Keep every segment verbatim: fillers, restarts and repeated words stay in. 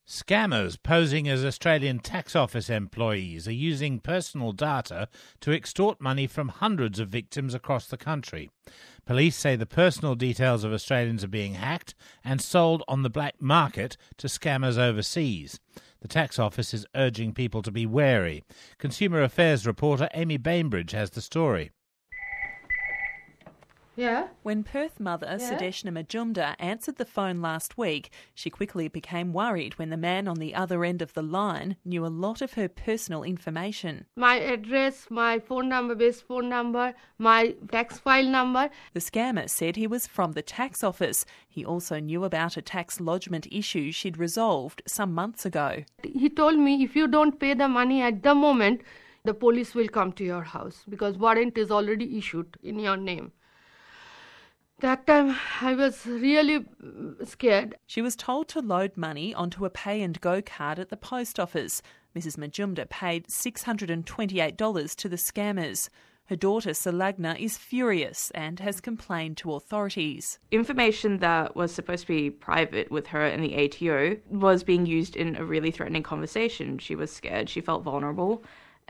Scammers posing as Australian Tax Office employees are using personal data to extort money from hundreds of victims across the country. Police say the personal details of Australians are being hacked and sold on the black market to scammers overseas. The Tax Office is urging people to be wary. Consumer Affairs reporter Amy Bainbridge has the story. Yeah. When Perth mother Yeah. Sadeshna Majumdar answered the phone last week, she quickly became worried when the man on the other end of the line knew a lot of her personal information. My address, my phone number, base phone number, my tax file number. The scammer said he was from the Tax Office. He also knew about a tax lodgement issue she'd resolved some months ago. He told me if you don't pay the money at the moment, the police will come to your house because warrant is already issued in your name. That time I was really scared. She was told to load money onto a pay and go card at the post office. Missus Majumdar paid six hundred twenty-eight dollars to the scammers. Her daughter Salagna is furious and has complained to authorities. Information that was supposed to be private with her and the A T O was being used in a really threatening conversation. She was scared, she felt vulnerable,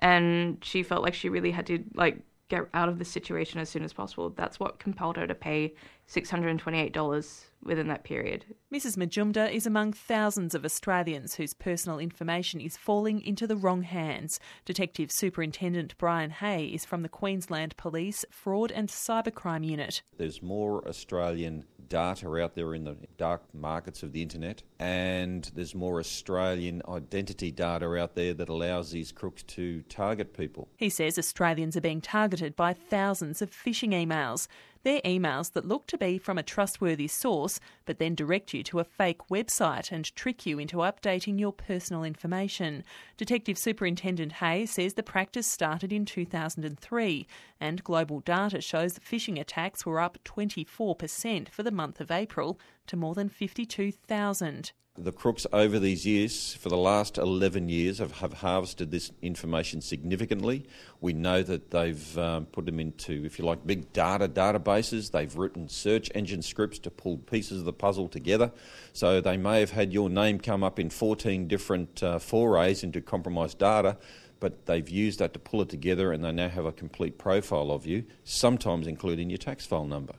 and she felt like she really had to like get out of the situation as soon as possible. That's what compelled her to pay six hundred twenty-eight dollars within that period. Missus Majumdar is among thousands of Australians whose personal information is falling into the wrong hands. Detective Superintendent Brian Hay is from the Queensland Police Fraud and Cybercrime Unit. There's more Australian data out there in the dark markets of the internet, and there's more Australian identity data out there that allows these crooks to target people. He says Australians are being targeted by thousands of phishing emails. They're emails that look to be from a trustworthy source, but then direct you to a fake website and trick you into updating your personal information. Detective Superintendent Hay says the practice started in two thousand three, and global data shows phishing attacks were up twenty-four percent for the month of April to more than fifty-two thousand. The crooks over these years, for the last eleven years, have, have harvested this information significantly. We know that they've um, put them into, if you like, big data databases. They've written search engine scripts to pull pieces of the puzzle together. So they may have had your name come up in fourteen different uh, forays into compromised data, but they've used that to pull it together, and they now have a complete profile of you, sometimes including your tax file number.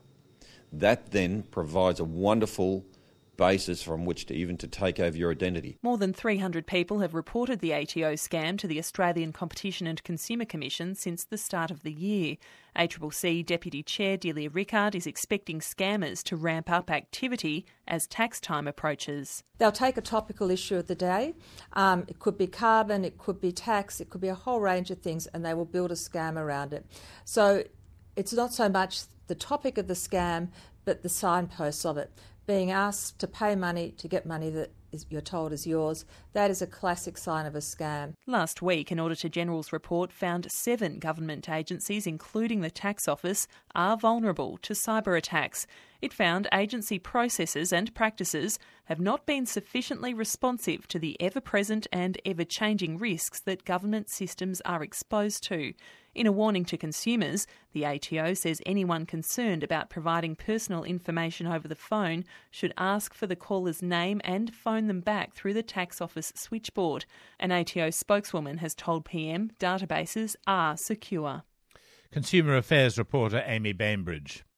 That then provides a wonderful basis from which to even to take over your identity. More than three hundred people have reported the A T O scam to the Australian Competition and Consumer Commission since the start of the year. A C C C Deputy Chair Delia Rickard is expecting scammers to ramp up activity as tax time approaches. They'll take a topical issue of the day. Um, it could be carbon, it could be tax, it could be a whole range of things, and they will build a scam around it. So it's not so much the topic of the scam, but the signposts of it. Being asked to pay money to get money that is, you're told is yours, that is a classic sign of a scam. Last week, an Auditor General's report found seven government agencies, including the Tax Office, are vulnerable to cyber attacks. It found agency processes and practices have not been sufficiently responsive to the ever-present and ever-changing risks that government systems are exposed to. In a warning to consumers, the A T O says anyone concerned about providing personal information over the phone should ask for the caller's name and phone them back through the Tax Office switchboard. An A T O spokeswoman has told P M databases are secure. Consumer Affairs reporter Amy Bainbridge.